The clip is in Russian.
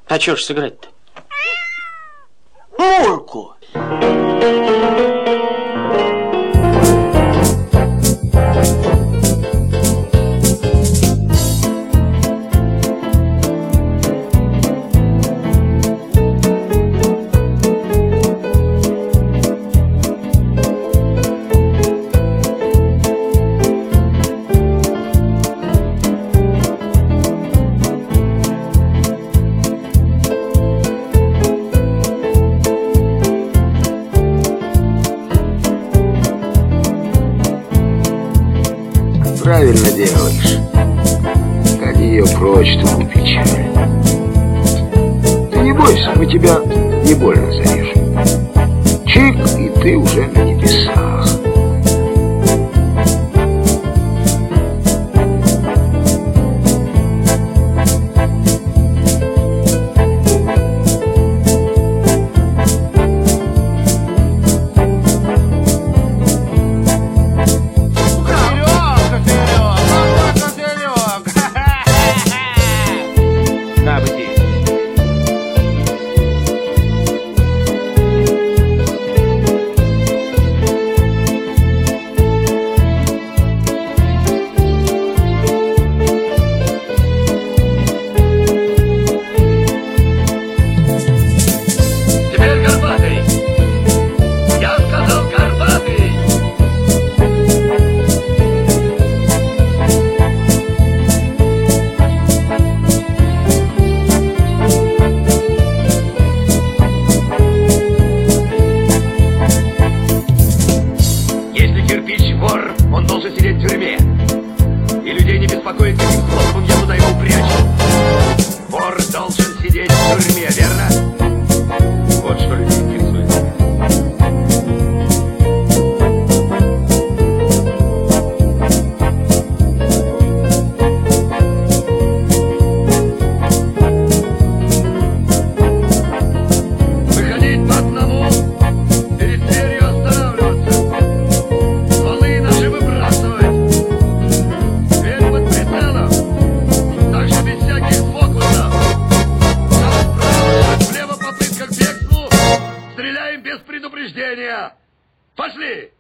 А чё ж сыграть-то? Мурку. Правильно делаешь. Гони ее прочь, твою печаль. Ты не бойся, мы тебя не больно зарежем. Чик, и ты уже на небесах. Он должен сидеть в тюрьме. И людей не беспокоит, каким способом я туда его прячу. Вор должен сидеть в тюрьме, верно? Вот что людей интересует. Выходить по одному, перед дверью останавливаться. Стволы наши выбрасывать. Дверь под прицелом. Так что без всяких фокусов. Шаг вправо, шаг влево, попытка к бегству. Стреляем без предупреждения. Пошли!